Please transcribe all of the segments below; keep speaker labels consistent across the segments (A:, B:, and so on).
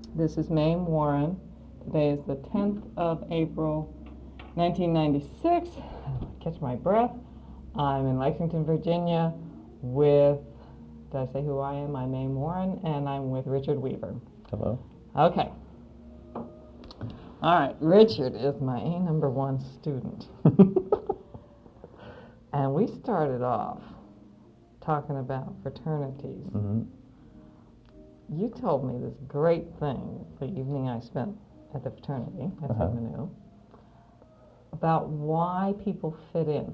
A: This is Mame Warren. Today is the 10th of April, 1996. Catch my breath. I'm in Lexington, Virginia with, did I say who I am? I'm Mame Warren, and I'm with Richard Weaver.
B: Hello.
A: Okay. All right, Richard is my number one student. And we started off talking about fraternities.
B: Mm-hmm.
A: You told me this great thing the evening I spent at the fraternity at Manu about why people fit in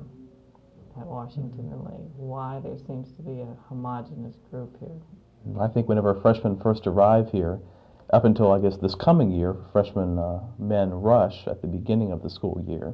A: at Washington and Lee, why there seems to be a homogenous group here.
B: I think whenever freshmen first arrive here, up until I guess this coming year, freshmen men rush at the beginning of the school year,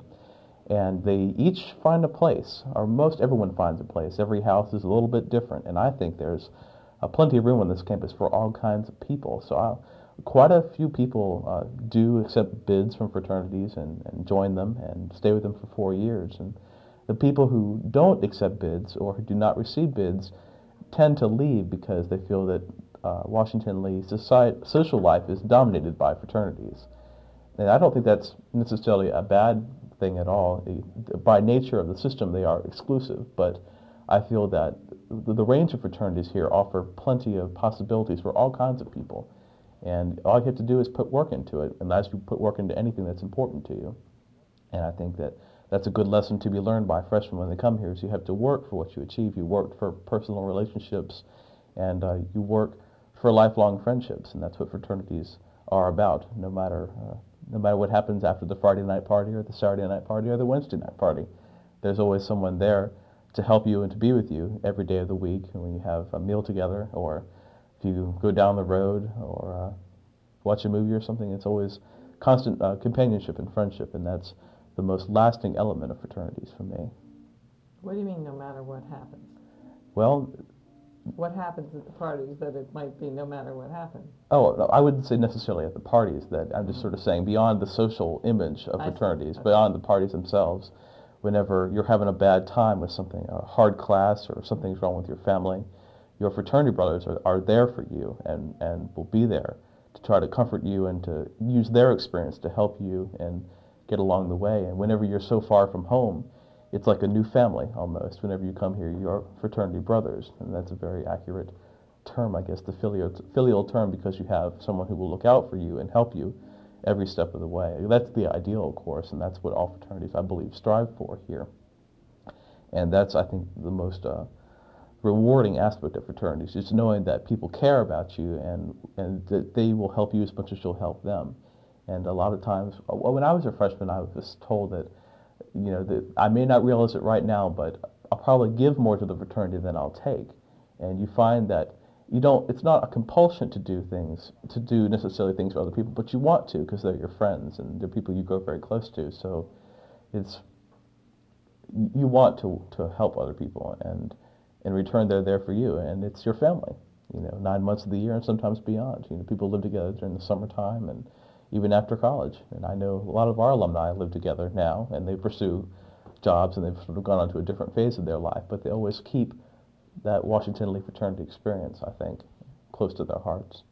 B: and they each find a place, or most everyone finds a place. Every house is a little bit different, and I think there's plenty of room on this campus for all kinds of people. So quite a few people do accept bids from fraternities and join them and stay with them for 4 years. And the people who don't accept bids or who do not receive bids tend to leave because they feel that Washington Lee social life is dominated by fraternities. And I don't think that's necessarily a bad thing at all. By nature of the system, they are exclusive, but I feel that the range of fraternities here offer plenty of possibilities for all kinds of people. And all you have to do is put work into it, and as you put work into anything that's important to you. And I think that that's a good lesson to be learned by freshmen when they come here, is you have to work for what you achieve. You work for personal relationships, and you work for lifelong friendships, and that's what fraternities are about, no matter what happens after the Friday night party or the Saturday night party or the Wednesday night party. There's always someone there to help you and to be with you every day of the week when you have a meal together, or if you go down the road or watch a movie or something. It's always constant companionship and friendship, and that's the most lasting element of fraternities for me.
A: What do you mean, no matter what happens?
B: Well,
A: what happens at the parties that it might be no matter what happens?
B: Oh, no, I wouldn't say necessarily at the parties. That I'm just sort of saying beyond the social image of fraternities, beyond the parties themselves. Whenever you're having a bad time with something, a hard class, or something's wrong with your family, your fraternity brothers are there for you and will be there to try to comfort you and to use their experience to help you and get along the way. And whenever you're so far from home, it's like a new family almost. Whenever you come here, you're fraternity brothers, and that's a very accurate term, I guess, the filial term, because you have someone who will look out for you and help you every step of the way. That's the ideal, of course, and that's what all fraternities, I believe, strive for here. And that's, I think, the most rewarding aspect of fraternities, is knowing that people care about you and that they will help you as much as you'll help them. And a lot of times, when I was a freshman, I was told that, that I may not realize it right now, but I'll probably give more to the fraternity than I'll take. And you find that it's not a compulsion to do necessarily things for other people, but you want to because they're your friends and they're people you grow very close to. So you want to help other people, and in return they're there for you, and it's your family, 9 months of the year and sometimes beyond. People live together during the summertime and even after college. And I know a lot of our alumni live together now, and they pursue jobs, and they've sort of gone on to a different phase of their life, but they always keep that Washington Lee fraternity experience, I think, close to their hearts.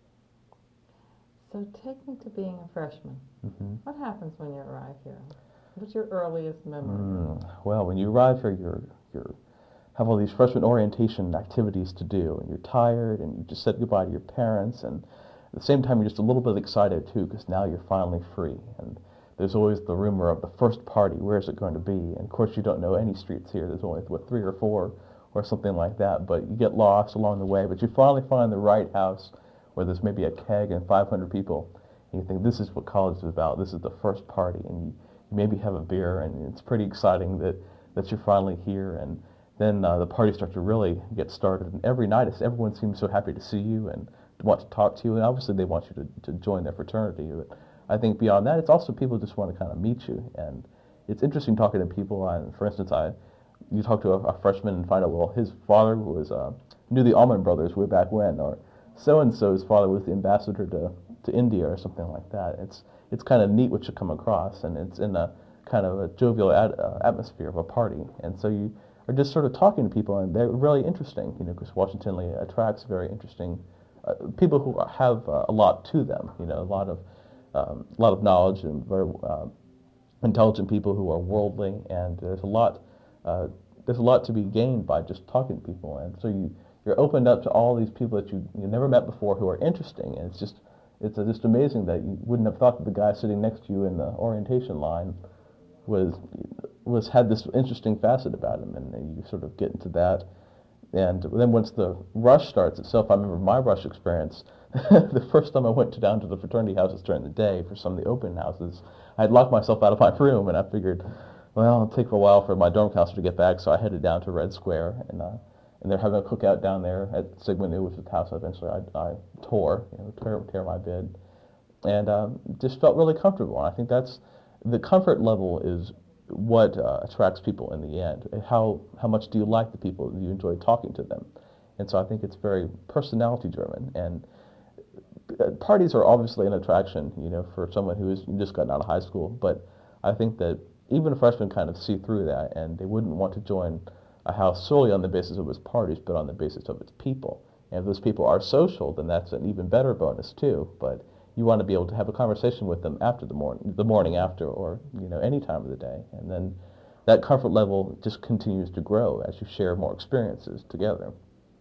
A: So take me to being a freshman.
B: Mm-hmm.
A: What happens when you arrive here? What's your earliest memory?
B: Well, when you arrive here, you have all these freshman orientation activities to do, and you're tired, and you just said goodbye to your parents, and at the same time you're just a little bit excited too, because now you're finally free. And there's always the rumor of the first party. Where is it going to be? And of course you don't know any streets here. There's only 3 or 4 or something like that, but you get lost along the way. But you finally find the right house where there's maybe a keg and 500 people, and you think, this is what college is about. This is the first party, and you maybe have a beer, and it's pretty exciting that you're finally here. And then the parties start to really get started, and every night everyone seems so happy to see you and want to talk to you, and obviously they want you to join their fraternity. But I think beyond that, it's also people just want to kind of meet you, and it's interesting talking to people. For instance, you talk to a freshman and find out, well, his father knew the Allman Brothers way back when, or so-and-so's father was the ambassador to India or something like that. It's kind of neat what you come across, and it's in a kind of a jovial atmosphere of a party. And so you are just sort of talking to people, and they're really interesting, because Washington Lee attracts very interesting people who have a lot to them, a lot of knowledge and very intelligent people who are worldly, and there's a lot to be gained by just talking to people, and so you're opened up to all these people that you never met before who are interesting, and it's just amazing that you wouldn't have thought that the guy sitting next to you in the orientation line had this interesting facet about him, and you sort of get into that. And then once the rush starts itself, I remember my rush experience. The first time I went down to the fraternity houses during the day for some of the open houses, I had locked myself out of my room, and I figured, well, it'll take a while for my dorm counselor to get back, so I headed down to Red Square, and they're having a cookout down there at Sigma Nu, which is the house eventually I tore, tear my bid, and just felt really comfortable. And I think that's the comfort level is what attracts people in the end. How much do you like the people? Do you enjoy talking to them? And so I think it's very personality driven. And parties are obviously an attraction, for someone who has just gotten out of high school. But I think that even freshmen kind of see through that, and they wouldn't want to join a house solely on the basis of its parties, but on the basis of its people. And if those people are social, then that's an even better bonus too. But you want to be able to have a conversation with them after the morning after, or any time of the day, and then that comfort level just continues to grow as you share more experiences together.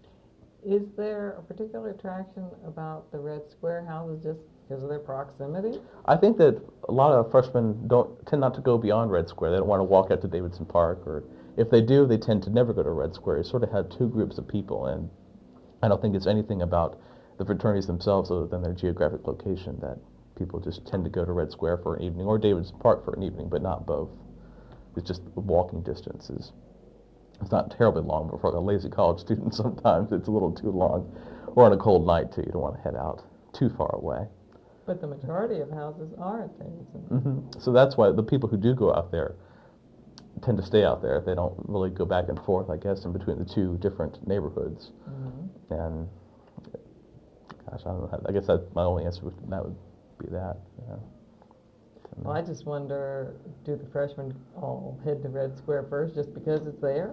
A: Is there a particular attraction about the Red Square houses just because of their proximity?
B: I think that a lot of freshmen tend not to go beyond Red Square. They don't want to walk out to Davidson Park, or if they do, they tend to never go to Red Square. You sort of have two groups of people, and I don't think it's anything about the fraternities themselves other than their geographic location that people just tend to go to Red Square for an evening, or Davidson Park for an evening, but not both. It's just walking distances. It's not terribly long, but for a lazy college student, sometimes it's a little too long. Or on a cold night, too. You don't want to head out too far away.
A: But the majority of houses are at Davidson.
B: Mm-hmm. So that's why the people who do go out there tend to stay out there. They don't really go back and forth, I guess, in between the two different neighborhoods. Mm-hmm. And, gosh, I don't know. I guess that's my only answer. That would be that. Yeah.
A: Well, I just wonder, do the freshmen all head to Red Square first just because it's there?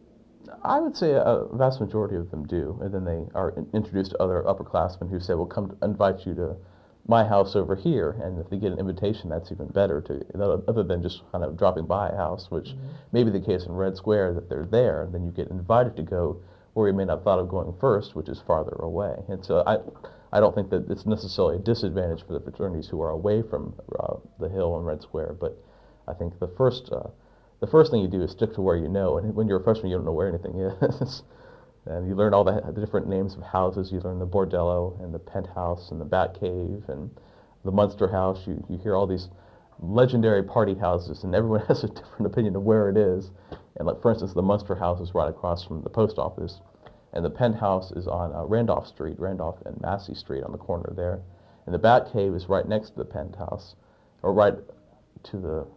B: I would say a vast majority of them do, and then they are introduced to other upperclassmen who say, well, come invite you to my house over here, and if they get an invitation, that's even better, other than just kind of dropping by a house, which mm-hmm. may be the case in Red Square, that they're there, and then you get invited to go where you may not have thought of going first, which is farther away. And so I don't think that it's necessarily a disadvantage for the fraternities who are away from the Hill and Red Square, but I think the first thing you do is stick to where you know, and when you're a freshman, you don't know where anything is. And you learn all the different names of houses. You learn the Bordello and the Penthouse and the Bat Cave and the Munster House. You hear all these legendary party houses, and everyone has a different opinion of where it is. And like, for instance, the Munster House is right across from the post office, and the Penthouse is on Randolph and Massey Street on the corner there. And the Bat Cave is right next to the Penthouse, or left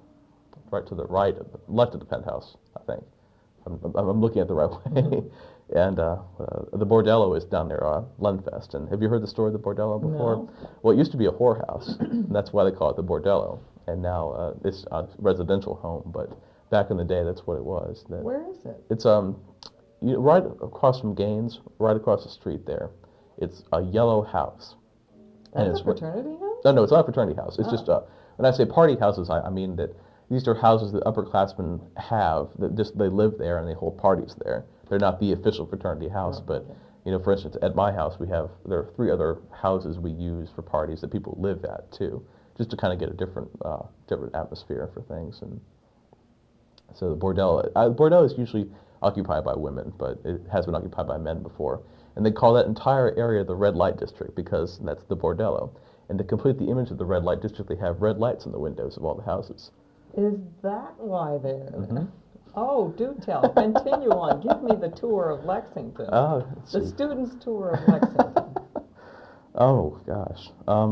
B: of the Penthouse, I think. I'm looking at the right way. And the Bordello is down near Lenfest. And have you heard the story of the Bordello before?
A: No.
B: Well, it used to be a whorehouse, and that's why they call it the Bordello. And now it's a residential home, but back in the day, that's what it was.
A: Where is it?
B: It's right across from Gaines, right across the street there. It's a yellow house.
A: That's a fraternity house?
B: No, it's not a fraternity house. It's just when I say party houses, I mean that these are houses that upperclassmen have, that just they live there and they hold parties there. They're not the official fraternity house, but for instance, at my house there are 3 other houses we use for parties that people live at too, just to kind of get a different atmosphere for things. And so the Bordello is usually occupied by women, but it has been occupied by men before, and they call that entire area the red light district because that's the Bordello. And to complete the image of the red light district, they have red lights in the windows of all the houses.
A: Is that why they're...
B: Mm-hmm.
A: Oh, do tell. Continue on. Give me the tour of Lexington. The students' tour of Lexington.
B: Oh, gosh.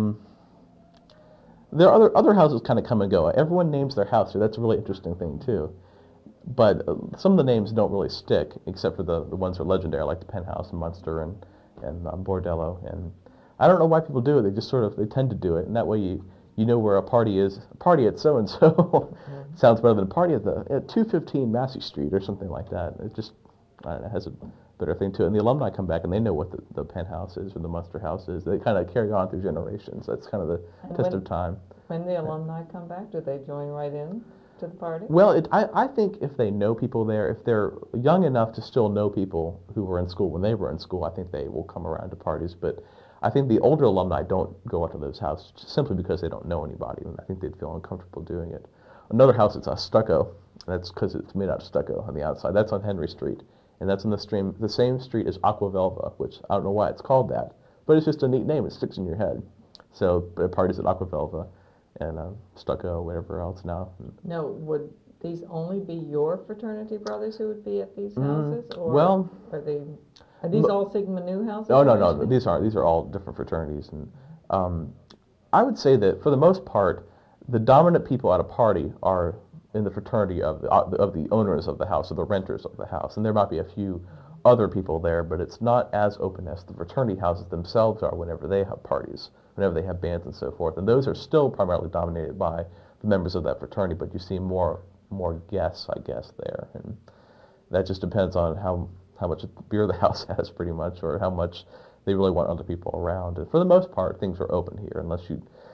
B: There are other houses kind of come and go. Everyone names their house here. That's a really interesting thing, too. But some of the names don't really stick, except for the ones that are legendary, like the Penthouse and Munster and Bordello. And I don't know why people do it. They just they tend to do it. And that way you know where a party is. A party at so-and-so sounds better than a party at 215 Massey Street or something like that. It just has a better thing too. And the alumni come back and they know what the penthouse is or the Munster House is. They kind of carry on through generations. That's kind of the test of time.
A: When the alumni come back, do they join right in to the party?
B: Well, I think if they know people there, if they're young enough to still know people who were in school when they were in school, I think they will come around to parties. But I think the older alumni don't go out to those houses simply because they don't know anybody, and I think they'd feel uncomfortable doing it. Another house, it's a stucco. That's because it's made out of stucco on the outside. That's on Henry Street, and that's on the same street as Aquavelva, which I don't know why it's called that, but it's just a neat name. It sticks in your head. So parties at Aquavelva and stucco, whatever else now.
A: No, would these only be your fraternity brothers who would be at these houses, or
B: well,
A: are these all Sigma Nu houses?
B: No. These are all different fraternities, and I would say that for the most part, the dominant people at a party are in the fraternity of the owners of the house, or the renters of the house, and there might be a few other people there, but it's not as open as the fraternity houses themselves are whenever they have parties, whenever they have bands and so forth, and those are still primarily dominated by the members of that fraternity, but you see more guests, I guess, there, and that just depends on how much beer the house has, pretty much, or how much they really want other people around. And for the most part, things are open here, unless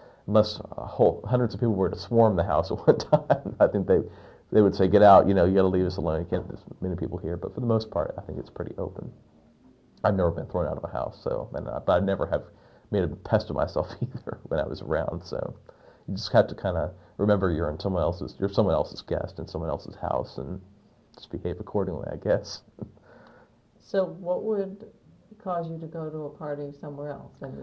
B: hundreds of people were to swarm the house at one time. I think they would say, get out, you got to leave us alone, you can't have this many people here. But for the most part, I think it's pretty open. I've never been thrown out of a house, but I never have made a pest of myself either when I was around. So you just have to kind of remember you're someone else's guest in someone else's house, and just behave accordingly, I guess.
A: So what would cause you to go to a party somewhere else? And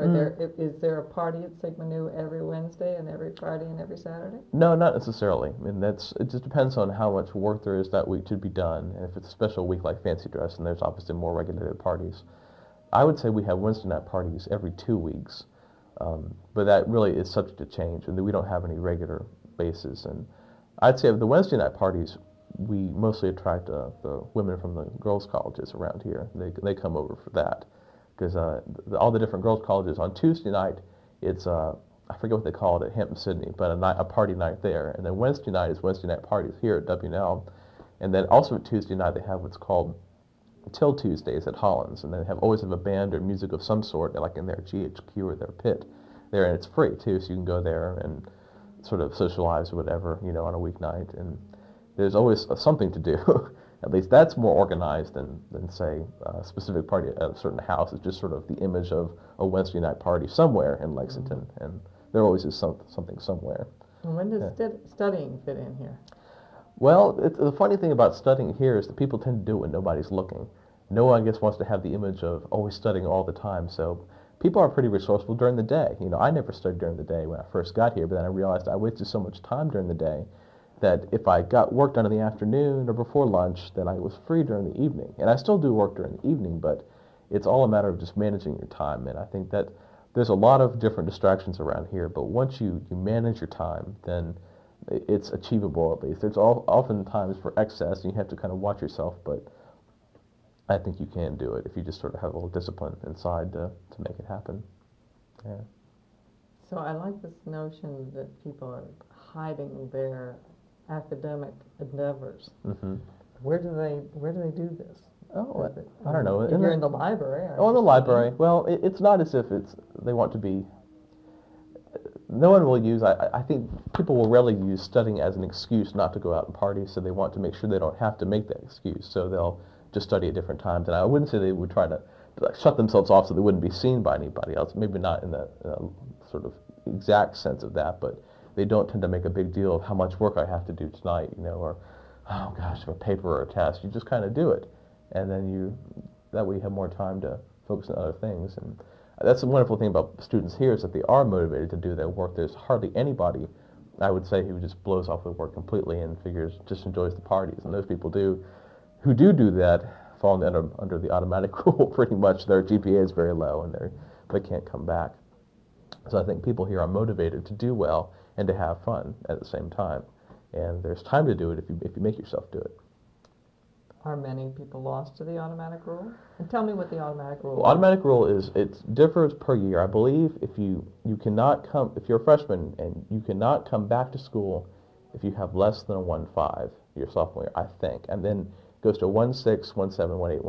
A: is there a party at Sigma Nu every Wednesday and every Friday and every Saturday?
B: No, not necessarily. I mean, it just depends on how much work there is that week to be done. And if it's a special week like Fancy Dress, and there's obviously more regulated parties. I would say we have Wednesday night parties every 2 weeks, but that really is subject to change, and we don't have any regular bases. And I'd say of the Wednesday night parties, we mostly attract the women from the girls' colleges around here. They come over for that, because all the different girls' colleges on Tuesday night, it's I forget what they call it at Hampton Sydney, but a party night there. And then Wednesday night is Wednesday night parties here at W&L, and then also Tuesday night they have what's called Till Tuesdays at Hollins, and they always have a band or music of some sort, like in their GHQ or their pit there, and it's free too, so you can go there and sort of socialize or whatever, on a weeknight, and there's always something to do. At least that's more organized than say, a specific party at a certain house. It's just sort of the image of a Wednesday night party somewhere in Lexington, and there always is something somewhere.
A: And when does studying fit in here?
B: Well, the funny thing about studying here is that people tend to do it when nobody's looking. No one, I guess, wants to have the image of always studying all the time, so people are pretty resourceful during the day. I never studied during the day when I first got here, but then I realized I wasted so much time during the day that if I got work done in the afternoon or before lunch, then I was free during the evening. And I still do work during the evening, but it's all a matter of just managing your time. And I think that there's a lot of different distractions around here, but once you manage your time, then it's achievable at least. There's often times for excess, and you have to kind of watch yourself, but I think you can do it if you just sort of have a little discipline inside to make it happen. Yeah.
A: So I like this notion that people are hiding their academic endeavors.
B: Mm-hmm.
A: Where do they do this?
B: Oh, I don't know.
A: If you're in the library.
B: In the library. Well, it's not as if they want to be. No one will use. I think people will rarely use studying as an excuse not to go out and party. So they want to make sure they don't have to make that excuse. So they'll just study at different times. And I wouldn't say they would try to shut themselves off so they wouldn't be seen by anybody else. Maybe not in that sort of exact sense of that, but they don't tend to make a big deal of how much work I have to do tonight, or, oh gosh, a paper or a test. You just kind of do it, and then that way you have more time to focus on other things. And that's the wonderful thing about students here, is that they are motivated to do their work. There's hardly anybody, I would say, who just blows off their work completely and just enjoys the parties. And those people who do that, fall under the automatic rule pretty much. Their GPA is very low, and they can't come back. So I think people here are motivated to do well and to have fun at the same time. And there's time to do it if you make yourself do it.
A: Are many people lost to the automatic rule? And tell me what the automatic rule is.
B: Well, automatic rule it differs per year. I believe if you're a freshman, and you cannot come back to school if you have less than a 1.5 your sophomore year, I think. And then it goes to 1.6, 1.7, 1.8,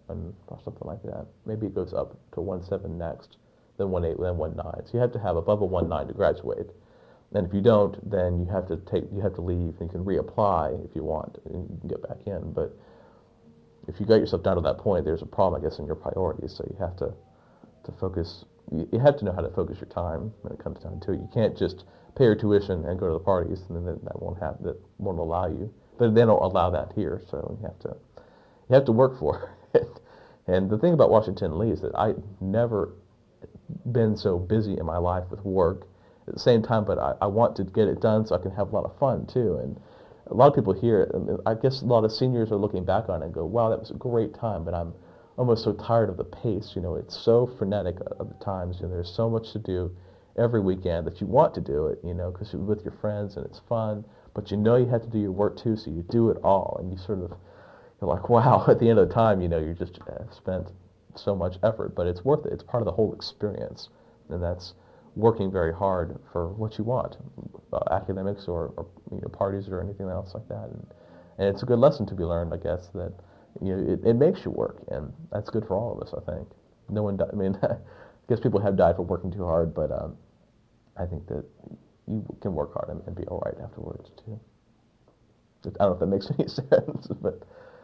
B: or something like that. Maybe it goes up to 1.7 next, then 1.8, then 1.9. So you have to have above a 1.9 to graduate. And if you don't, then you have to leave, and you can reapply if you want, and you can get back in. But if you got yourself down to that point, there's a problem, I guess, in your priorities. So you have to focus. You have to know how to focus your time when it comes down to it. You can't just pay your tuition and go to the parties, and then that won't allow you. But they don't allow that here, so you have to work for it. And the thing about Washington Lee is that I've never been so busy in my life with work at the same time, but I want to get it done so I can have a lot of fun too. And a lot of people here, I guess a lot of seniors are looking back on it and go, wow, that was a great time, but I'm almost so tired of the pace. It's so frenetic at the times. There's so much to do every weekend that you want to do it, because you're with your friends and it's fun, but you have to do your work too, so you do it all, and you're like, wow, at the end of the time, you just spent so much effort, but it's worth it. It's part of the whole experience, and that's working very hard for what you want, academics or parties or anything else like that. And it's a good lesson to be learned, I guess, that it makes you work, and that's good for all of us, I think. No one, I guess people have died for working too hard, but I think that you can work hard and be all right afterwards too. I don't know if that makes any sense, but.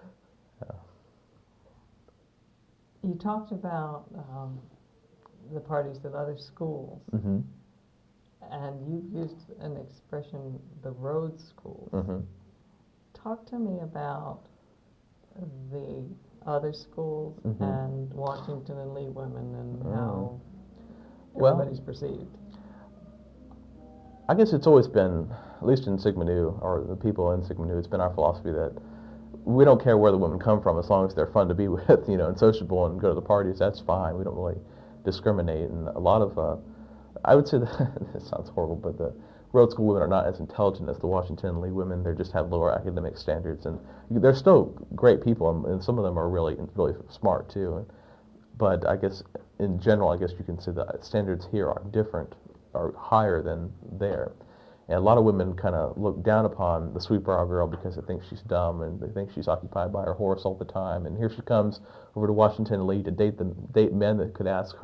A: You talked about the parties at other schools,
B: Mm-hmm.
A: and you've used an expression, the road schools.
B: Mm-hmm.
A: Talk to me about the other schools
B: Mm-hmm.
A: and Washington and Lee women and how
B: Well,
A: everybody's perceived.
B: I guess it's always been, at least in Sigma Nu, or the people in Sigma Nu, it's been our philosophy that we don't care where the women come from as long as they're fun to be with, and sociable and go to the parties, that's fine. We don't really discriminate. And a lot of, I would say that, this sounds horrible, but the road school women are not as intelligent as the Washington and Lee women. They just have lower academic standards. And they're still great people, and some of them are really, really smart too. But I guess, in general, I guess you can say the standards here are different, are higher than there. And a lot of women kind of look down upon the sweet brow girl because they think she's dumb and they think she's occupied by her horse all the time. And here she comes over to Washington Lee to date men that could ask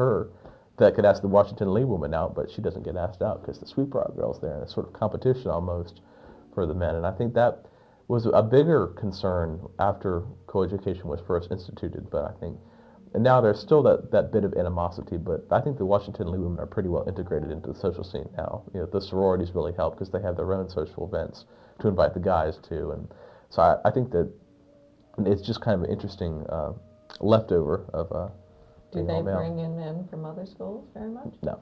B: the Washington Lee woman out, but she doesn't get asked out because the sweet brow girl's there, and it's sort of competition almost for the men. And I think that was a bigger concern after coeducation was first instituted, but I think. And now there's still that bit of animosity, but I think the Washington Lee women are pretty well integrated into the social scene now. The sororities really help because they have their own social events to invite the guys to. And so I think that it's just kind of an interesting leftover of
A: Do
B: being
A: they
B: all male.
A: bring in men from other schools very much?
B: No.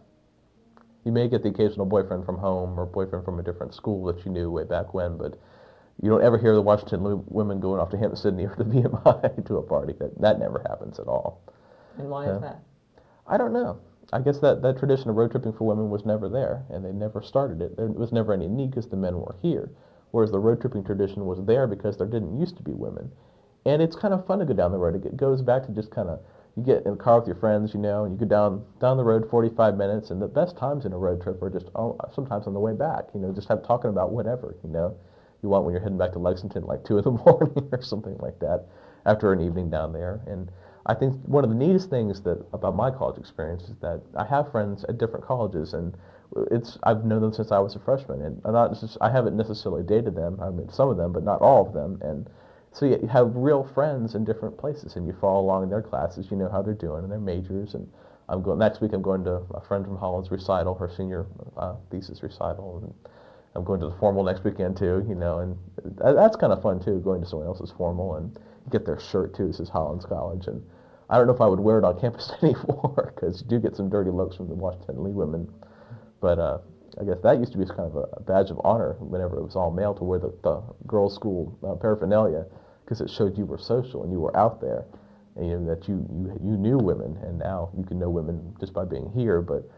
B: You may get the occasional boyfriend from home or boyfriend from a different school that you knew way back when, but you don't ever hear the Washington Lee women going off to Hampton Sydney or to VMI to a party. That never happens at all.
A: And why is that?
B: I don't know. I guess that tradition of road tripping for women was never there, and they never started it. There was never any need because the men were here, whereas the road tripping tradition was there because there didn't used to be women. And it's kind of fun to go down the road. It goes back to just kind of, you get in a car with your friends, and you go down the road 45 minutes, and the best times in a road trip are just sometimes on the way back, just talking about whatever, you want when you're heading back to Lexington like 2 in the morning or something like that after an evening down there. And I think one of the neatest things about my college experience is that I have friends at different colleges, and I've known them since I was a freshman, and I haven't necessarily dated them. I mean, some of them, but not all of them. And so you have real friends in different places, and you follow along in their classes. You know how they're doing and their majors. And next week I'm going to a friend from Holland's recital, her senior thesis recital, and I'm going to the formal next weekend too, and that's kind of fun too, going to someone else's formal, and you get their shirt too. This is Holland's College, and I don't know if I would wear it on campus anymore because you do get some dirty looks from the Washington Lee women. But I guess that used to be kind of a badge of honor whenever it was all male to wear the girls' school paraphernalia, because it showed you were social and you were out there, and that you knew women, and now you can know women just by being here. But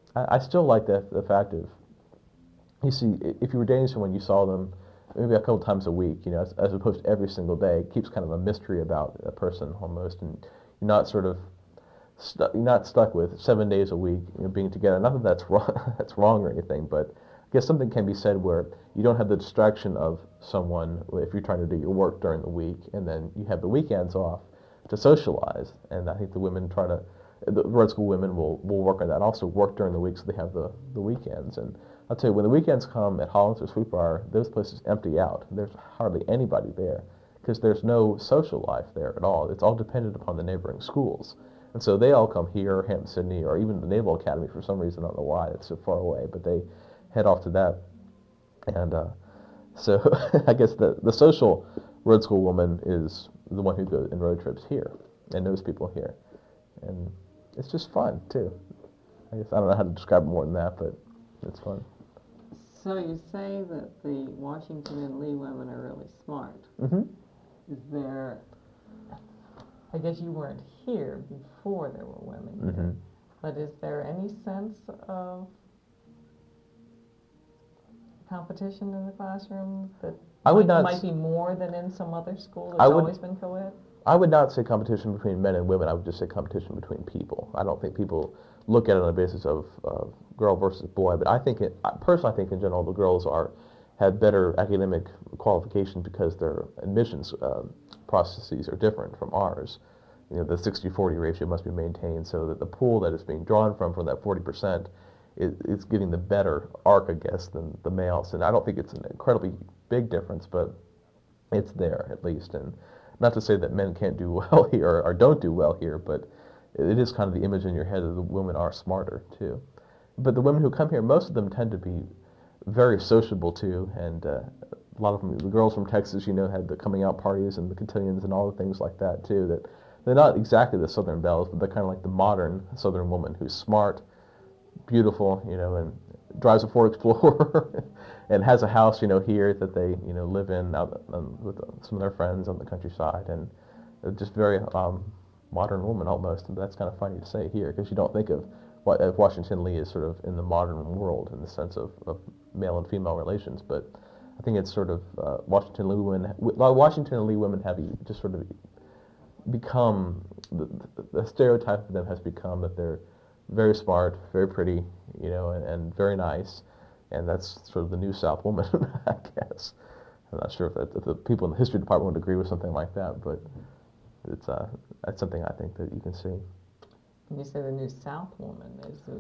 B: I still like the fact of, you see, if you were dating someone, you saw them maybe a couple times a week, as opposed to every single day. It keeps kind of a mystery about a person almost, and you're not sort of you're not stuck with 7 days a week being together. Not that that's wrong or anything, but I guess something can be said where you don't have the distraction of someone if you're trying to do your work during the week, and then you have the weekends off. to socialize. And I think the Red School women will work on that. Also work during the week so they have the weekends. And I'll tell you, when the weekends come at Hollins or Sweetbriar, those places empty out. There's hardly anybody there because there's no social life there at all. It's all dependent upon the neighboring schools. And so they all come here, Hampton-Sydney, or even the Naval Academy for some reason. I don't know why, it's so far away, but they head off to that. And so I guess the social Road School woman is the one who goes in road trips here and knows people here. And it's just fun, too. I guess I don't know how to describe it more than that, but it's fun.
A: So you say that the Washington and Lee women are really smart.
B: Mm-hmm.
A: Is there, I guess you weren't here before there were women here,
B: Mm-hmm.
A: but is there any sense of competition in the classroom that might be more than in some other school that's always been co-ed?
B: I would not say competition between men and women. I would just say competition between people. I don't think people look at it on the basis of girl versus boy, but I personally think in general the girls have better academic qualification because their admissions processes are different from ours. You know, the 60-40 ratio must be maintained so that the pool that is being drawn from that 40% is getting the better arc, I guess, than the males. And I don't think it's an incredibly big difference, but it's there at least. And not to say that men can't do well here or don't do well here, but it is kind of the image in your head that the women are smarter too. But the women who come here, most of them tend to be very sociable too, and a lot of them, the girls from Texas, had the coming out parties and the cotillions and all the things like that too. That they're not exactly the Southern belles, but they're kind of like the modern Southern woman who's smart, beautiful, and drives a Ford Explorer and has a house, here that they, live in out with some of their friends on the countryside, and just very modern woman almost. And that's kind of funny to say here because you don't think of Washington Lee as sort of in the modern world in the sense of male and female relations, but I think it's sort of Washington and Lee women have just sort of become the stereotype of them has become that they're very smart, very pretty, and very nice, and that's sort of the New South woman, I guess. I'm not sure if the people in the history department would agree with something like that, but that's something I think that you can see.
A: When you say the New South woman,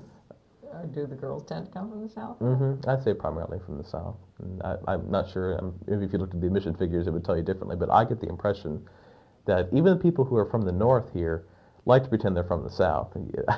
A: do the girls tend to come from the South?
B: Mm-hmm. I'd say primarily from the South. And I'm not sure, maybe if you looked at the admission figures it would tell you differently, but I get the impression that even the people who are from the North here like to pretend they're from the South.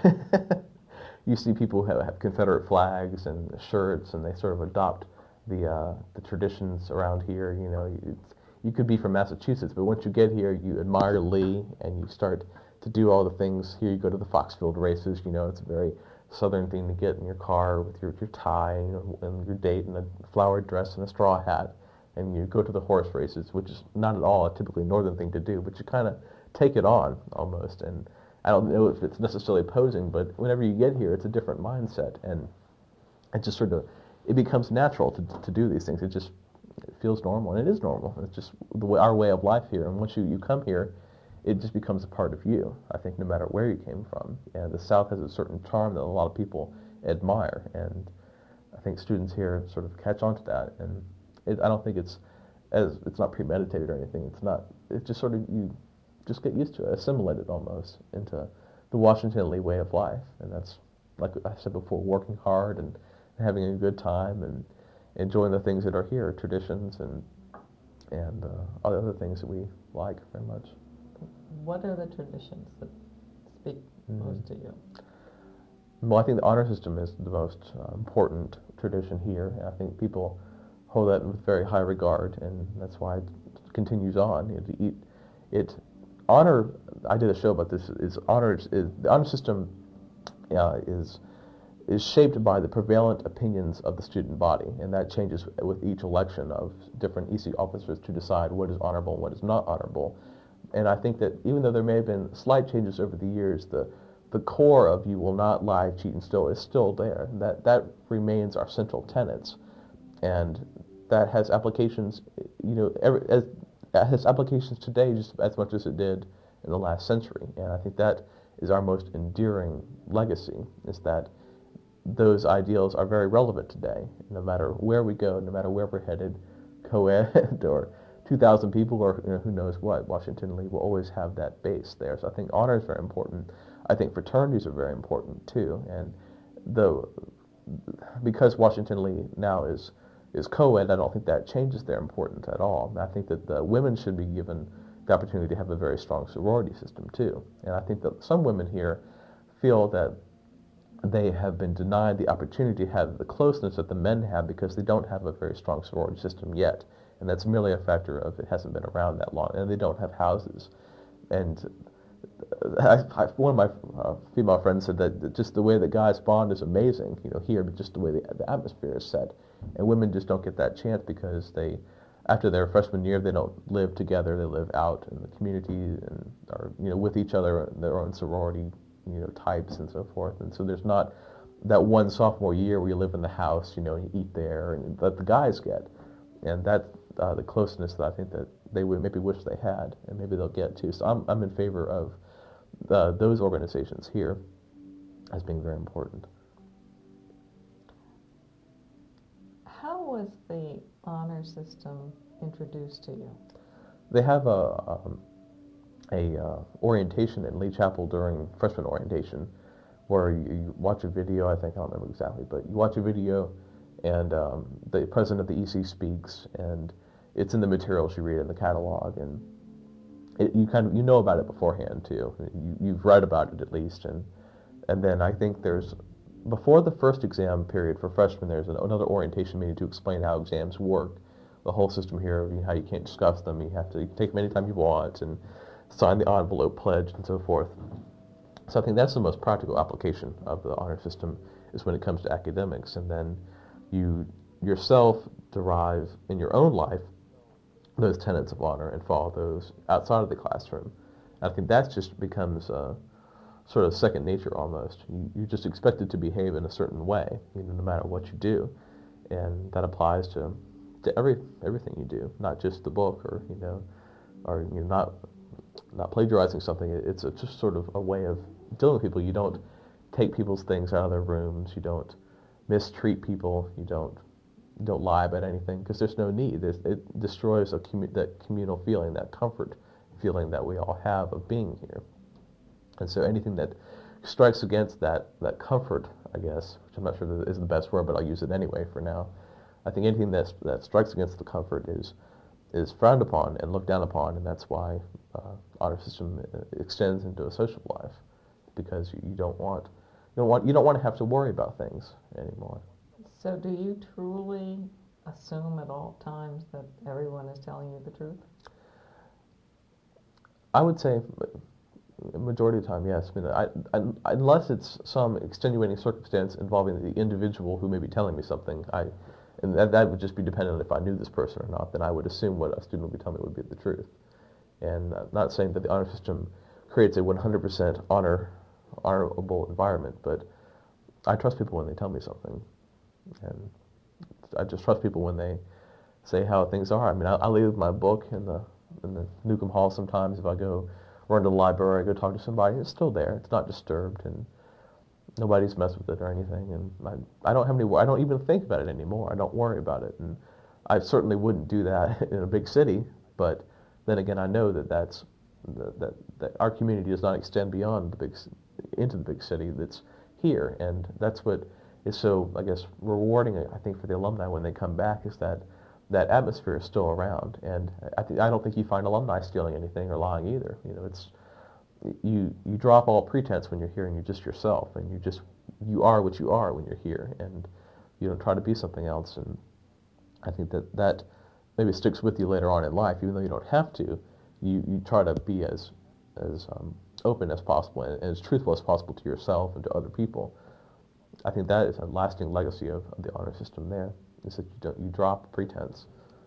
B: You see people who have Confederate flags and shirts, and they sort of adopt the traditions around here. You could be from Massachusetts, but once you get here, you admire Lee, and you start to do all the things. Here you go to the Foxfield races. It's a very Southern thing to get in your car with your tie and your date and a flowered dress and a straw hat, and you go to the horse races, which is not at all a typically Northern thing to do, but you kind of take it on almost. And I don't know if it's necessarily posing, but whenever you get here, it's a different mindset, and it just sort of, it becomes natural to do these things. It feels normal, and it is normal. It's just our way of life here, and once you come here, it just becomes a part of you, I think, no matter where you came from. And the South has a certain charm that a lot of people admire, and I think students here sort of catch on to that. And I don't think it's not premeditated or anything. It's just sort of, you just get used to it, assimilate it almost into the Washington Lee way of life. And that's, like I said before, working hard and having a good time and enjoying the things that are here, traditions and all the other things that we like very much.
A: What are the traditions that speak most to you?
B: Well, I think the honor system is the most important tradition here, and I think people hold that with very high regard, and that's why it continues on. Honor. I did a show about this. The honor system is shaped by the prevalent opinions of the student body, and that changes with each election of different EC officers to decide what is honorable and what is not honorable. And I think that even though there may have been slight changes over the years, the core of you will not lie, cheat, and steal is still there. That remains our central tenets, and that has applications, has applications today just as much as it did in the last century. And I think that is our most enduring legacy, is that those ideals are very relevant today, no matter where we go, no matter where we're headed, co-ed or 2,000 people or who knows what, Washington Lee will always have that base there. So I think honor is very important. I think fraternities are very important too. And because Washington Lee now is co-ed, I don't think that changes their importance at all. I think that the women should be given the opportunity to have a very strong sorority system too. And I think that some women here feel that they have been denied the opportunity to have the closeness that the men have because they don't have a very strong sorority system yet. And that's merely a factor of it hasn't been around that long, and they don't have houses. And one of my female friends said that just the way that guys bond is amazing, here, but just the way the atmosphere is set. And women just don't get that chance because after their freshman year, they don't live together. They live out in the community and are, with each other, their own sorority, types and so forth. And so there's not that one sophomore year where you live in the house, and you eat there, and that the guys get. And that's the closeness that I think that they would maybe wish they had, and maybe they'll get too. So I'm in favor of those organizations here as being very important.
A: How was the honor system introduced to you?
B: They have a orientation in Lee Chapel during freshman orientation, where you watch a video. I don't remember exactly, but you watch a video, and the president of the EC speaks, and it's in the materials you read in the catalog, and you know about it beforehand too. You've read about it at least, and then I think before the first exam period for freshmen, there's another orientation meeting to explain how exams work, the whole system here, how you can't discuss them, you have to take them anytime you want, and sign the envelope pledge and so forth. So I think that's the most practical application of the honor system, is when it comes to academics, and then you yourself derive in your own life those tenets of honor and follow those outside of the classroom. I think that just becomes sort of second nature almost. You're just expected to behave in a certain way, no matter what you do, and that applies to everything you do, not just the book or you're not plagiarizing something. It's just sort of a way of dealing with people. You don't take people's things out of their rooms. You don't mistreat people. You don't lie about anything, because there's no need. It destroys that communal feeling, that comfort feeling that we all have of being here. And so anything that strikes against that comfort, I guess, which I'm not sure that is the best word, but I'll use it anyway for now. I think anything that strikes against the comfort is frowned upon and looked down upon, and that's why honor system extends into a social life, because you don't want to have to worry about things anymore.
A: So do you truly assume at all times that everyone is telling you the truth?
B: I would say majority of the time, yes. Unless it's some extenuating circumstance involving the individual who may be telling me something, and that would just be dependent on if I knew this person or not, then I would assume what a student would be telling me would be the truth. And I'm not saying that the honor system creates a 100% honorable environment, but I trust people when they tell me something. And I just trust people when they say how things are. I leave my book in the Newcomb Hall sometimes. If I go run to the library, I go talk to somebody, it's still there. It's not disturbed, and nobody's messed with it or anything. And I don't even think about it anymore. I don't worry about it. And I certainly wouldn't do that in a big city. But then again, I know that our community does not extend beyond into the big city that's here, and that's what is so, I guess, rewarding, I think, for the alumni when they come back, is that atmosphere is still around. And I don't think you find alumni stealing anything or lying either. You drop all pretense when you're here, and you're just yourself, and you are what you are when you're here, and you don't try to be something else. And I think that maybe sticks with you later on in life, even though you don't have to. You try to be as open as possible and as truthful as possible to yourself and to other people. I think that is a lasting legacy of the honor system there, is that you drop pretense.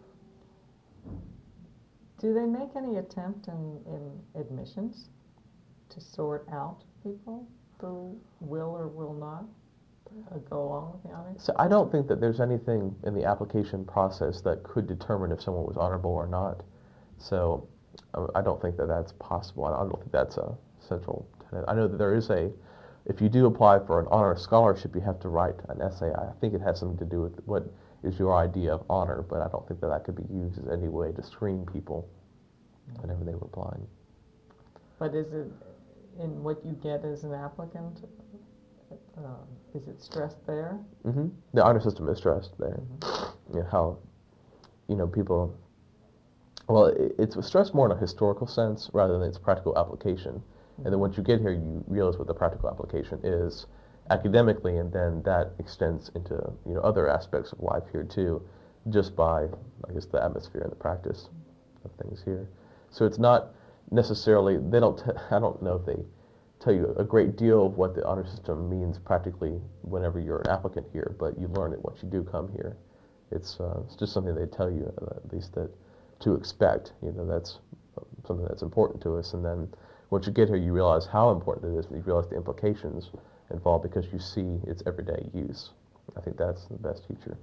A: Do they make any attempt in admissions to sort out people who will or will not go along with the honor system?
B: So I don't think that there's anything in the application process that could determine if someone was honorable or not. So I don't think that that's possible. I don't think that's a central tenet. I know that there is if you do apply for an honor scholarship, you have to write an essay. I think it has something to do with what is your idea of honor, but I don't think that that could be used as any way to screen people whenever they were applying.
A: But is it in what you get as an applicant? Is it stressed there?
B: Mm-hmm. The honor system is stressed there.
A: Mm-hmm.
B: How, people. Well, it's stressed more in a historical sense rather than its practical application. Mm-hmm. And then once you get here, you realize what the practical application is academically, and then that extends into other aspects of life here too, just by I guess the atmosphere and the practice of things here. So it's not necessarily I don't know if they tell you a great deal of what the honor system means practically whenever you're an applicant here, but you learn it once you do come here. It's just something they tell you at least that to expect. That's something that's important to us, and then once you get here, you realize how important it is, and you realize the implications involved because you see its everyday use. I think that's the best teacher.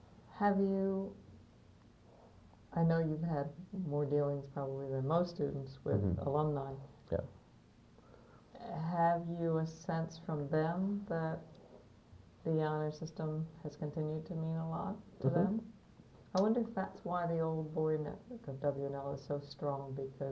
A: I know you've had more dealings probably than most students with alumni.
B: Yeah.
A: Have you a sense from them that the honor system has continued to mean a lot to them? I wonder if that's why the old boy network of W&L is so strong,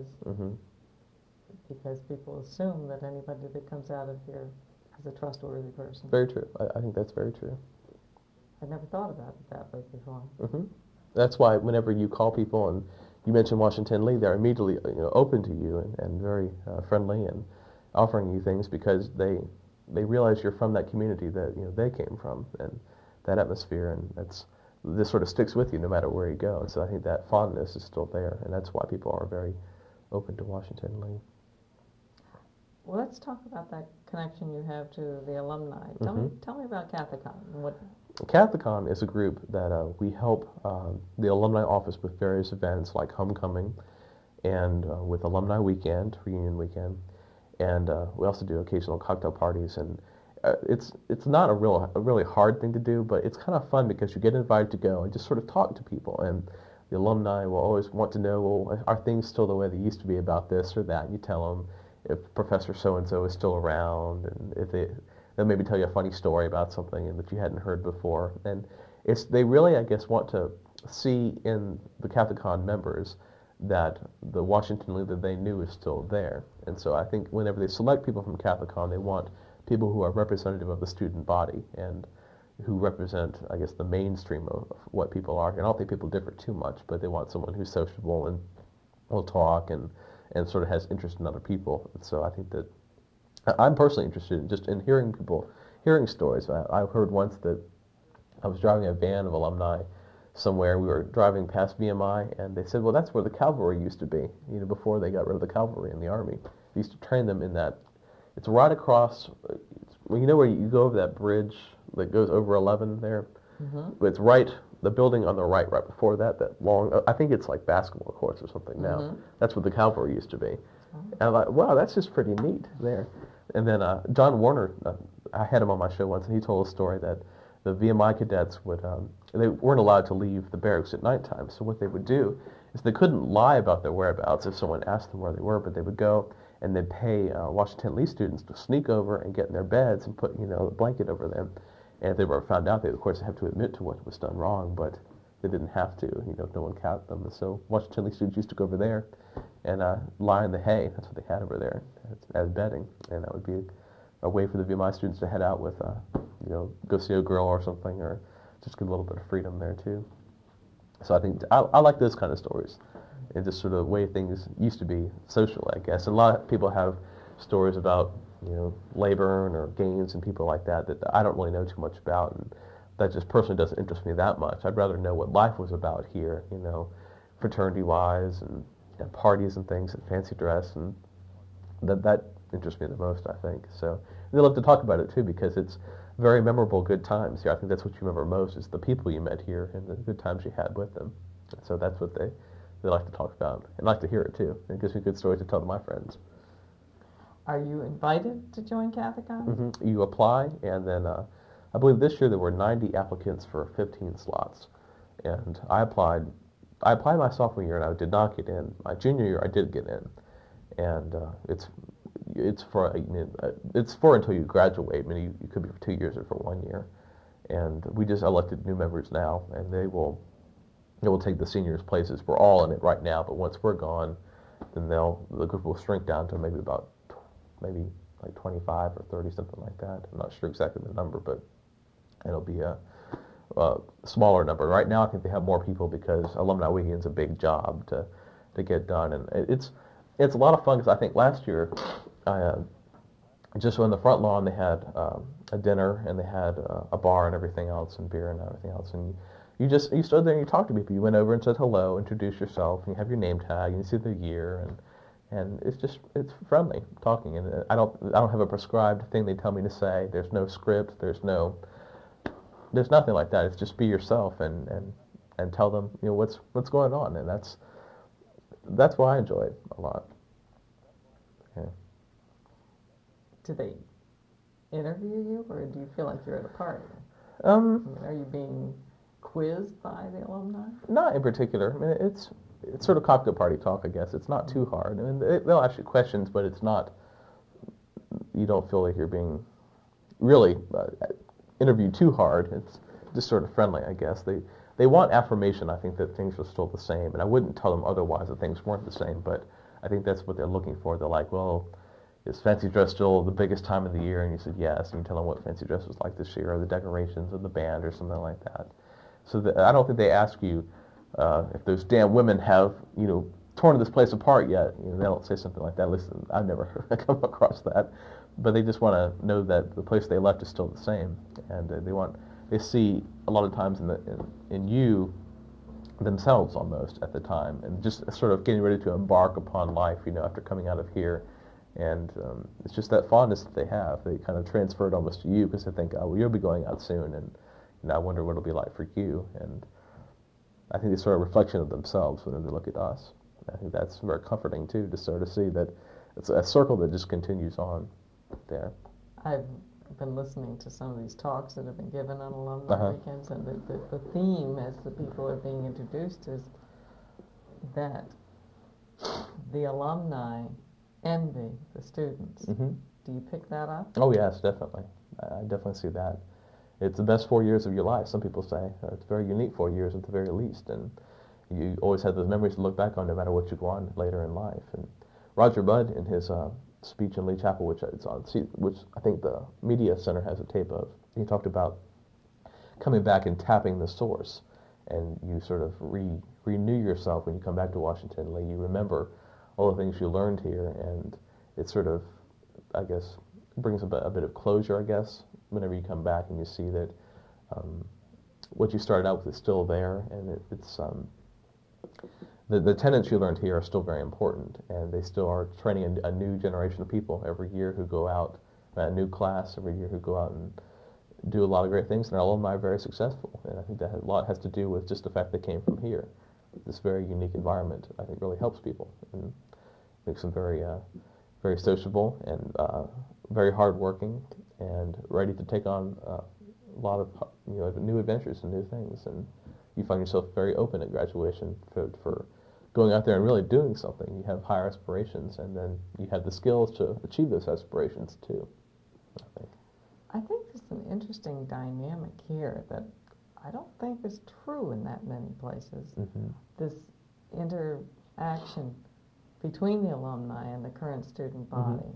A: because people assume that anybody that comes out of here is a trustworthy person.
B: Very true. I think that's very true.
A: I'd never thought about it that way before.
B: That's why whenever you call people and you mention Washington Lee, they're immediately open to you and very friendly and offering you things because they realize you're from that community that they came from and that atmosphere, and this sort of sticks with you no matter where you go. And so I think that fondness is still there, and that's why people are very open to Washington Lee.
A: Well, let's talk about that connection you have to the alumni. Tell me about Cathicon.
B: Cathicon is a group that we help the alumni office with various events like homecoming and with alumni weekend, reunion weekend, and we also do occasional cocktail parties. And it's not a really hard thing to do, but it's kind of fun because you get invited to go and just sort of talk to people, and the alumni will always want to know, well, are things still the way they used to be about this or that? And you tell them if Professor so-and-so is still around, and if they'll maybe tell you a funny story about something that you hadn't heard before. And they really, I guess, want to see in the Cathicon members that the Washington Lee that they knew is still there. And so I think whenever they select people from Cathicon, they want people who are representative of the student body and who represent, I guess, the mainstream of what people are. And I don't think people differ too much, but they want someone who's sociable and will talk and sort of has interest in other people. And so I think that I'm personally interested in just in hearing stories. I heard once that I was driving a van of alumni somewhere. We were driving past VMI, and they said, well, that's where the cavalry used to be, before they got rid of the cavalry in the Army. They used to train them in that. It's right across, where you go over that bridge that goes over 11 there. But it's right, the building on the right before that long, I think it's like basketball courts or something now. That's where the cavalry used to be. And I'm like, wow, that's just pretty neat there. And then John Warner, I had him on my show once, and he told a story that the VMI cadets they weren't allowed to leave the barracks at nighttime. So what they would do is they couldn't lie about their whereabouts if someone asked them where they were, but they would go and they'd pay Washington Lee students to sneak over and get in their beds and put a blanket over them. And if they were found out, they would, of course, have to admit to what was done wrong, but they didn't have to, if no one caught them. And so Washington Lee students used to go over there and lie in the hay. That's what they had over there as bedding. And that would be a way for the VMI students to head out with, go see a girl or something, or just get a little bit of freedom there too. So I think I like those kind of stories, and just sort of the way things used to be socially, I guess. And a lot of people have stories about labor or Gaines and people like that I don't really know too much about, and that just personally doesn't interest me that much. I'd rather know what life was about here, fraternity-wise and parties and things and fancy dress, and that interests me the most, I think. So they love to talk about it too because it's very memorable, good times here. I think that's what you remember most is the people you met here and the good times you had with them. And so that's what they like to talk about and like to hear it too. It gives me good stories to tell to my friends.
A: Are you invited to join Cathicon?
B: You apply, and then I believe this year there were 90 applicants for 15 slots, and I applied my sophomore year and I did not get in. My junior year I did get in, and it's for until you graduate. I mean, you could be for 2 years or for 1 year, And we just elected new members now, and they will take the seniors' places. We're all in it right now, but once we're gone, then the group will shrink down to maybe maybe like 25 or 30, something like that. I'm not sure exactly the number, but it'll be a smaller number. Right now, I think they have more people because Alumni Weekend's a big job to get done, and it's a lot of fun. Because I think last year, I just on the front lawn they had a dinner, and they had a bar and everything else, and beer and everything else, and you stood there and you talked to people. You went over and said hello, introduced yourself, and you have your name tag, and you see the year, and it's friendly talking. And I don't have a prescribed thing they tell me to say. There's no script. There's nothing like that. It's just be yourself and tell them what's going on, and that's why I enjoy it a lot. Yeah.
A: Do they interview you, or do you feel like you're at a party? Are you being quizzed by the alumni?
B: Not in particular. I mean, it's sort of cocktail party talk, I guess. It's not too hard. I mean, they'll ask you questions, but it's not. You don't feel like you're being really interviewed too hard. It's just sort of friendly, I guess. They want affirmation. I think that things are still the same, and I wouldn't tell them otherwise that things weren't the same. But I think that's what they're looking for. They're like, well, is fancy dress still the biggest time of the year? And you said yes, and you tell them what fancy dress was like this year, or the decorations, or the band, or something like that. So I don't think they ask you if those damn women have torn this place apart yet. They don't say something like that. Listen, I've never come across that, but they just want to know that the place they left is still the same, and they see a lot of times in you themselves almost at the time, and just sort of getting ready to embark upon life, after coming out of here. And it's just that fondness that they have. They kind of transfer it almost to you because they think, oh, well, you'll be going out soon, and I wonder what it'll be like for you. And I think it's sort of a reflection of themselves when they look at us. I think that's very comforting, too, to sort of see that it's a circle that just continues on there.
A: I've been listening to some of these talks that have been given on alumni weekends, and the theme as the people are being introduced is that the alumni envy the students.
B: Mm-hmm.
A: Do you pick that up?
B: Oh, yes, definitely. I definitely see that. It's the best 4 years of your life, some people say. It's very unique 4 years at the very least, and you always have those memories to look back on no matter what you go on later in life. And Roger Budd, in his speech in Lee Chapel, which I think the Media Center has a tape of, he talked about coming back and tapping the source, and you sort of renew yourself when you come back to Washington Lee. You remember all the things you learned here, and it sort of, I guess, brings a bit of closure, I guess, whenever you come back and you see that what you started out with is still there, and it's the tenets you learned here are still very important, and they still are training a new generation of people every year who go out, a new class every year who go out and do a lot of great things, and our alumni are very successful, and I think that a lot has to do with just the fact they came from here. This very unique environment, I think, really helps people and makes them very, very sociable and very hardworking and ready to take on a lot of new adventures and new things. And you find yourself very open at graduation for going out there and really doing something. You have higher aspirations, and then you have the skills to achieve those aspirations too, I think.
A: I think there's an interesting dynamic here that I don't think is true in that many places.
B: Mm-hmm.
A: This interaction between the alumni and the current student body.
B: Mm-hmm.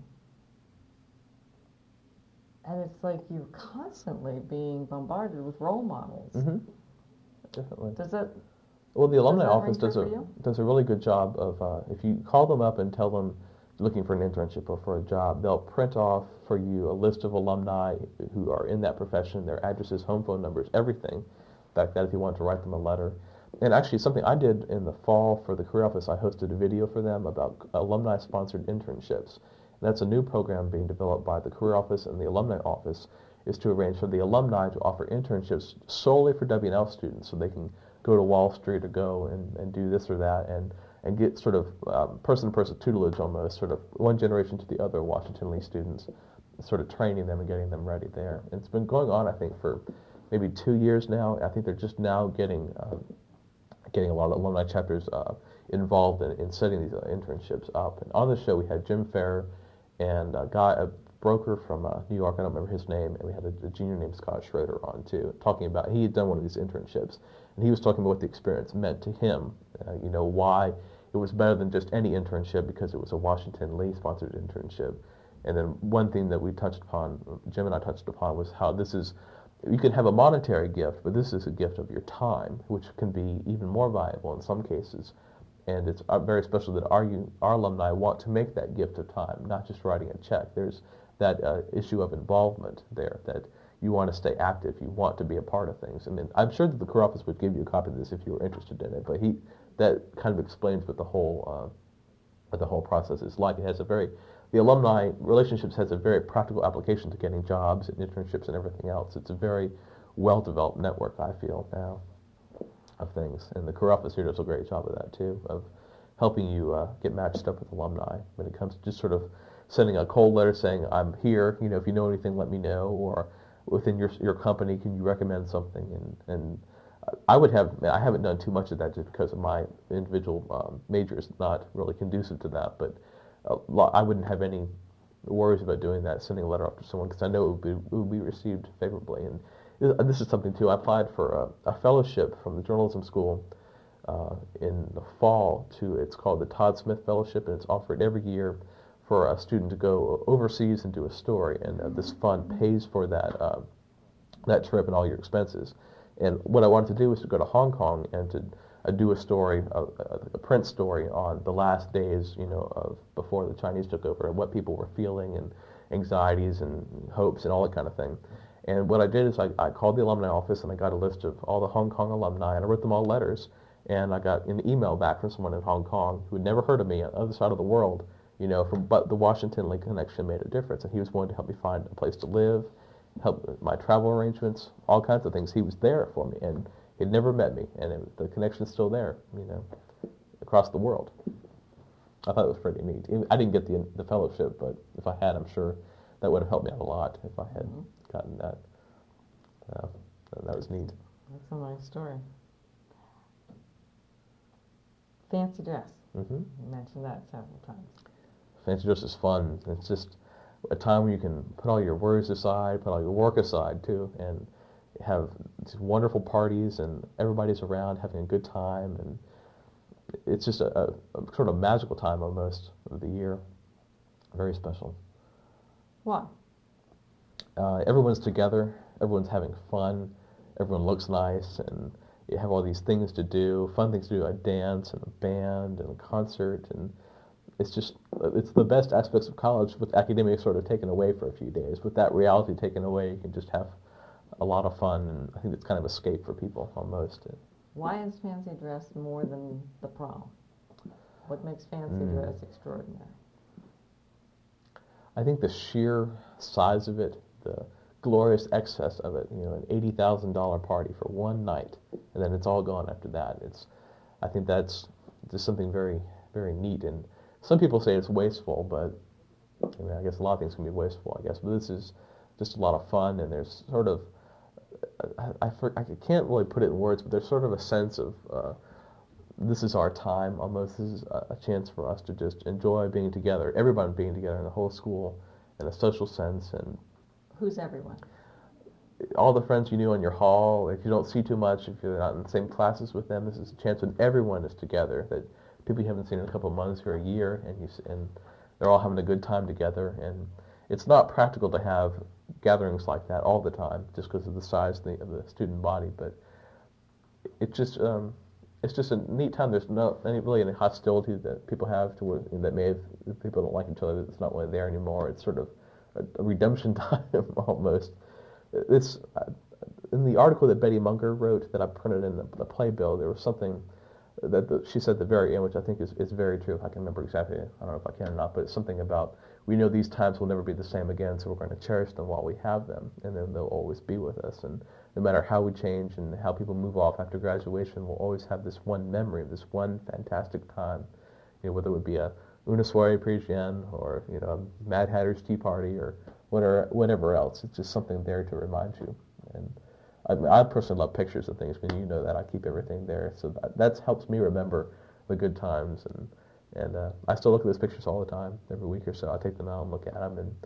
A: And it's like you're constantly being bombarded with role models.
B: Mm-hmm. Definitely.
A: Does that?
B: Well, the alumni
A: does that
B: office does a really good job of if you call them up and tell them you're looking for an internship or for a job, they'll print off for you a list of alumni who are in that profession, their addresses, home phone numbers, everything like that if you want to write them a letter. And actually something I did in the fall for the career office, I hosted a video for them about alumni-sponsored internships. And that's a new program being developed by the career office and the alumni office, is to arrange for the alumni to offer internships solely for W&L students so they can go to Wall Street or go and do this or that and get sort of person-to-person tutelage almost, sort of one generation to the other Washington Lee students, sort of training them and getting them ready there. And it's been going on, I think, for maybe 2 years now. I think they're just now getting a lot of alumni chapters involved in setting these internships up. And on the show we had Jim Fair and a broker from New York, I don't remember his name, and we had a junior named Scott Schroeder on too, talking about, he had done one of these internships, and he was talking about what the experience meant to him, why it was better than just any internship because it was a Washington Lee-sponsored internship. And then one thing that we touched upon, Jim and I touched upon, was how this is, you can have a monetary gift, but this is a gift of your time, which can be even more valuable in some cases. And it's very special that our alumni want to make that gift of time, not just writing a check. There's that issue of involvement there, that you want to stay active, you want to be a part of things. I mean, I'm sure that the career office would give you a copy of this if you were interested in it, but that kind of explains what the whole process is like. It has the alumni relationships has a very practical application to getting jobs and internships and everything else. It's a very well-developed network, I feel, now, of things. And the career office here does a great job of that, too, of helping you get matched up with alumni when it comes to just sort of sending a cold letter saying, I'm here, if you know anything, let me know, or within your company, can you recommend something? And I haven't done too much of that just because of my individual major is not really conducive to that, but I wouldn't have any worries about doing that, sending a letter off to someone, because I know it would be received favorably. And this is something, too. I applied for a fellowship from the journalism school in the fall it's called the Todd Smith Fellowship, and it's offered every year for a student to go overseas and do a story, and this fund pays for that trip and all your expenses. And what I wanted to do was to go to Hong Kong and to do a story, a print story on the last days, of before the Chinese took over, and what people were feeling, and anxieties and hopes and all that kind of thing. And what I did is I called the alumni office, and I got a list of all the Hong Kong alumni, and I wrote them all letters, and I got an email back from someone in Hong Kong who had never heard of me on the other side of the world, but the Washington Lee connection made a difference, and he was willing to help me find a place to live, help with my travel arrangements, all kinds of things. He was there for me, and he'd never met me, and the connection's still there, across the world. I thought it was pretty neat. I didn't get the fellowship, but if I had, I'm sure that would have helped me out a lot if I had gotten that. That was neat.
A: That's a nice story. Fancy dress.
B: Mm-hmm.
A: You mentioned that several times.
B: Fancy dress is fun. It's just a time where you can put all your worries aside, put all your work aside, too, and have these wonderful parties, and everybody's around having a good time, and it's just a sort of magical time almost of the year. Very special.
A: Why?
B: Everyone's together, everyone's having fun, everyone looks nice, and you have all these things to do, fun things to do, a dance and a band and a concert, and it's the best aspects of college, with academics sort of taken away for a few days. With that reality taken away, you can just have a lot of fun, and I think it's kind of escape for people almost.
A: Why is fancy dress more than the prom? What makes fancy dress extraordinary?
B: I think the sheer size of it, the glorious excess of it, an $80,000 party for one night, and then it's all gone after that. I think that's just something very, very neat, and some people say it's wasteful, but I guess a lot of things can be wasteful, I guess, but this is just a lot of fun, and there's sort of, I can't really put it in words, but there's sort of a sense of this is our time almost. This is a chance for us to just enjoy being together, everyone being together in the whole school in a social sense. And
A: who's everyone?
B: All the friends you knew in your hall. If you don't see too much, if you're not in the same classes with them, this is a chance when everyone is together, that people you haven't seen in a couple of months or a year, and they're all having a good time together. And it's not practical to have gatherings like that all the time, just because of the size of the student body. But it's just a neat time. There's really any hostility that people have if people don't like each other. It's not really there anymore. It's sort of a redemption time almost. It's in the article that Betty Munger wrote that I printed in the playbill. There was something that she said at the very end, which I think is very true. If I can remember exactly, I don't know if I can or not, but it's something about, we know these times will never be the same again, so we're going to cherish them while we have them, and then they'll always be with us. And no matter how we change and how people move off after graduation, we'll always have this one memory, this one fantastic time, whether it would be a Una Soiree Parisienne or a Mad Hatter's Tea Party or whatever else. It's just something there to remind you. And I personally love pictures of things, because you know that I keep everything there, so that helps me remember the good times. And I still look at those pictures all the time, every week or so. I take them out and look at them and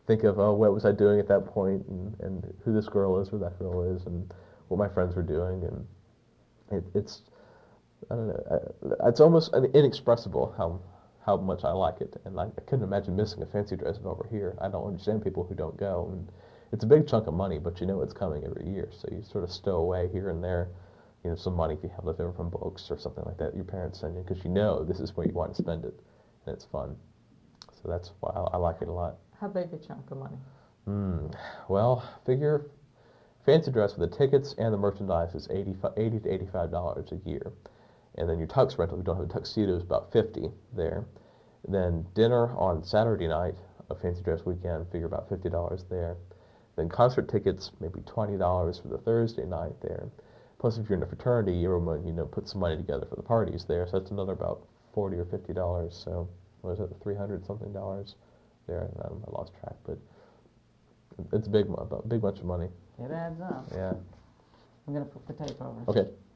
C: think of, oh, what was I doing at that point, and who this girl is or that girl is, and what my friends were doing, and it's I don't know, it's almost inexpressible how much I like it, and I couldn't imagine missing a fancy dress over here. I don't understand people who don't go, and it's a big chunk of money, but you know it's coming every year, so you sort of stow away here and there, some money if you have left over from books or something like that your parents send you, because you know this is where you want to spend it, and it's fun. So that's why I like it a lot.
A: How big a chunk of money?
C: Well, figure fancy dress with the tickets and the merchandise is $80 to $85 a year. And then your tux rental, if you don't have a tuxedo, is about $50 there. Then dinner on Saturday night, a fancy dress weekend, figure about $50 there. Then concert tickets, maybe $20 for the Thursday night there. Plus, if you're in a fraternity, everyone, put some money together for the parties there, so that's another about $40 or $50. So, what is it, $300 something there? I lost track, but it's a big bunch of money.
A: It adds up.
C: Yeah.
A: I'm going to put the tape over.
C: Okay.